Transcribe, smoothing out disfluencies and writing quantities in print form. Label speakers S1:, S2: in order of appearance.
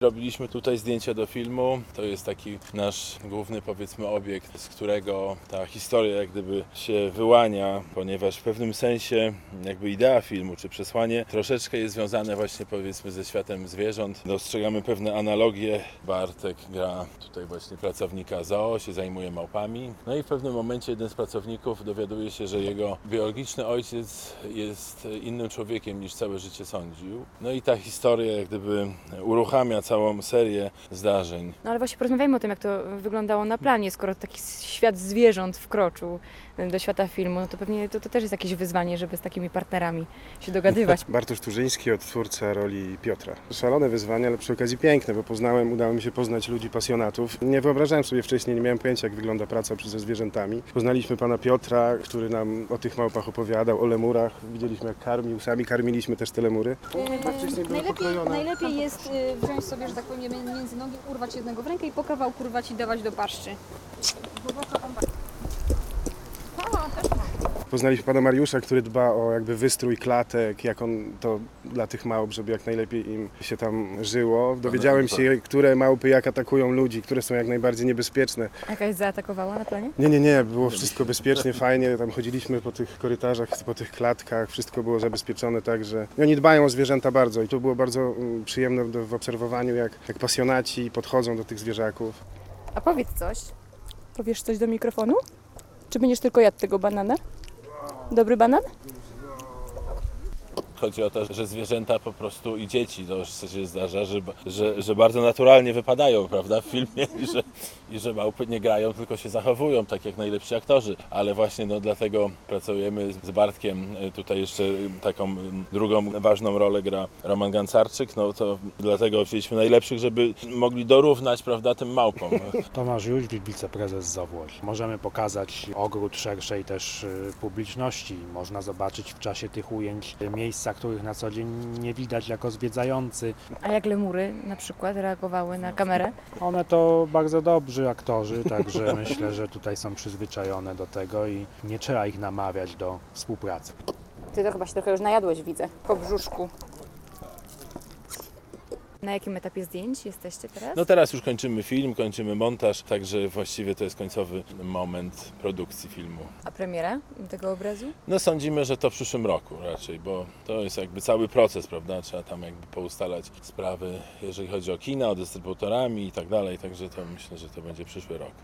S1: Robiliśmy tutaj zdjęcia do filmu. To jest taki nasz główny, powiedzmy, obiekt, z którego ta historia jak gdyby się wyłania, ponieważ w pewnym sensie jakby idea filmu czy przesłanie troszeczkę jest związane właśnie, powiedzmy, ze światem zwierząt. Dostrzegamy pewne analogie. Bartek gra tutaj właśnie pracownika zoo, się zajmuje małpami. No i w pewnym momencie jeden z pracowników dowiaduje się, że jego biologiczny ojciec jest innym człowiekiem niż całe życie sądził. No i ta historia jak gdyby uruchamia całą serię zdarzeń.
S2: No ale właśnie porozmawiajmy o tym, jak to wyglądało na planie, skoro taki świat zwierząt wkroczył do świata filmu, no to pewnie to też jest jakieś wyzwanie, żeby z takimi partnerami się dogadywać.
S3: Bartosz Turzyński, odtwórca roli Piotra. Szalone wyzwanie, ale przy okazji piękne, bo udało mi się poznać ludzi pasjonatów. Nie wyobrażałem sobie wcześniej, nie miałem pojęcia, jak wygląda praca ze zwierzętami. Poznaliśmy pana Piotra, który nam o tych małpach opowiadał, o lemurach. Widzieliśmy, jak karmił, sami karmiliśmy też te lemury.
S4: Najlepiej jest wziąć sobie, że tak powiem, między nogi, urwać jednego w rękę i po kawałku urwać i dawać do paszczy.
S3: Poznaliśmy pana Mariusza, który dba o jakby wystrój klatek, jak on to dla tych małp, żeby jak najlepiej im się tam żyło. Dowiedziałem się, które małpy jak atakują ludzi, które są jak najbardziej niebezpieczne.
S2: Jakaś zaatakowała na planie?
S3: Nie, było wszystko bezpiecznie, fajnie, tam chodziliśmy po tych korytarzach, po tych klatkach, wszystko było zabezpieczone tak, że oni dbają o zwierzęta bardzo i to było bardzo przyjemne w obserwowaniu, jak pasjonaci podchodzą do tych zwierzaków.
S2: A powiedz coś. Powiesz coś do mikrofonu? Czy będziesz tylko jadł tego banana? Dobry banan?
S1: Chodzi o to, że zwierzęta po prostu i dzieci, to się zdarza, że bardzo naturalnie wypadają, prawda, w filmie i że małpy nie grają, tylko się zachowują tak jak najlepsi aktorzy. Ale właśnie dlatego pracujemy z Bartkiem. Tutaj jeszcze taką drugą ważną rolę gra Roman Gancarczyk. No to dlatego wzięliśmy najlepszych, żeby mogli dorównać, prawda, tym małpom.
S5: Tomasz Jóźwik, wiceprezes ZOWŚ. Możemy pokazać ogród szerszej też publiczności. Można zobaczyć w czasie tych ujęć miejsca, których na co dzień nie widać jako zwiedzający.
S2: A jak lemury na przykład reagowały na kamerę?
S5: One to bardzo dobrzy aktorzy, także myślę, że tutaj są przyzwyczajone do tego i nie trzeba ich namawiać do współpracy.
S2: Ty to chyba się trochę już najadłeś, widzę, po brzuszku. Na jakim etapie zdjęć jesteście teraz?
S1: No teraz już kończymy film, kończymy montaż, także właściwie to jest końcowy moment produkcji filmu.
S2: A premiera tego obrazu?
S1: No sądzimy, że to w przyszłym roku raczej, bo to jest jakby cały proces, prawda? Trzeba tam jakby poustalać sprawy, jeżeli chodzi o kina, o dystrybutorami i tak dalej, także to myślę, że to będzie przyszły rok.